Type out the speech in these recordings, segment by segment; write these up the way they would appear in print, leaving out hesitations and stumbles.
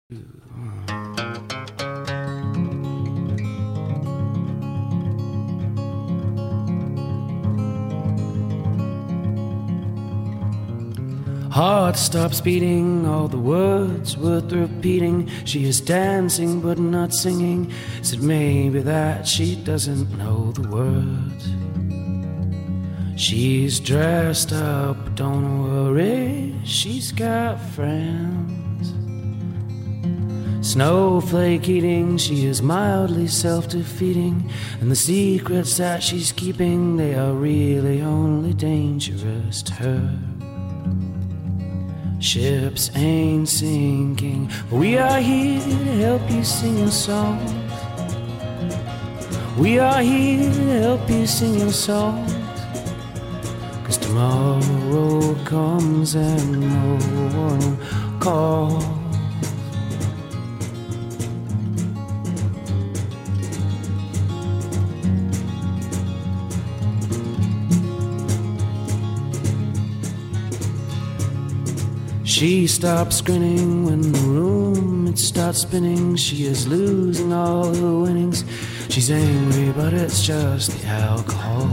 Heart stops beating, all the words worth repeating. She is dancing but not singing. Is it maybe that she doesn't know the words? She's dressed up, but don't worry, she's got friends. Snowflake eating, she is mildly self-defeating, and the secrets that she's keeping, they are really only dangerous to her. Ships ain't sinking, but we are here to help you sing your songs. We are here to help you sing your songs. 'Cause tomorrow comes and no one calls. She stops grinning when the room it starts spinning. She is losing all her winnings. She's angry, but it's just the alcohol.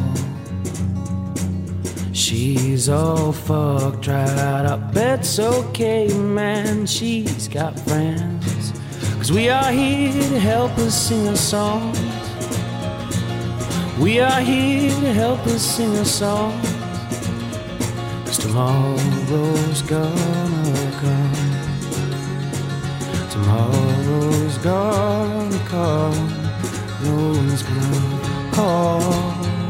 She's all fucked right up. It's okay, man, she's got friends. 'Cause we are here to help her sing her songs. We are here to help her sing her songs. Tomorrow's gonna come. Tomorrow's gonna come. No one's gonna call.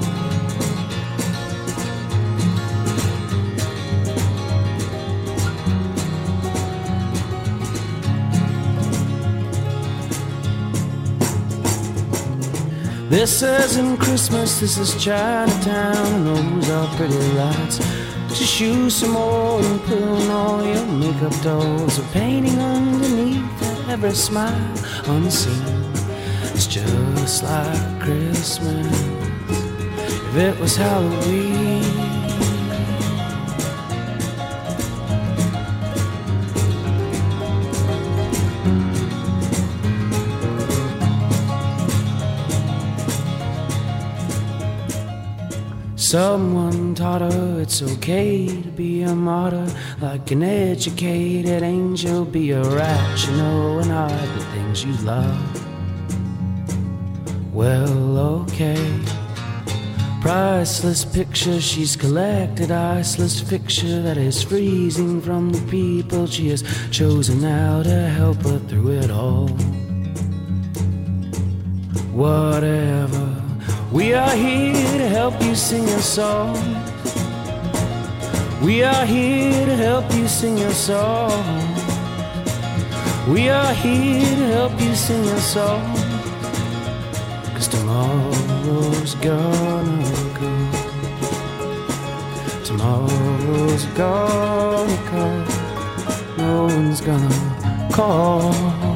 This isn't Christmas, this is Chinatown, and those are pretty lights. Just use some more and put on all your makeup dolls. A painting underneath every smile unseen. It's just like Christmas if it was Halloween. Someone taught her it's okay to be a martyr. Like an educated angel, be a rat, you know, and hide the things you love. Well, okay. Priceless picture she's collected, iceless fixture that is freezing from the people she has chosen now to help her through it all. Whatever. We are here to help you sing your song. We are here to help you sing your song. We are here to help you sing your song. 'Cause tomorrow's gonna come. Tomorrow's gonna come. No one's gonna call.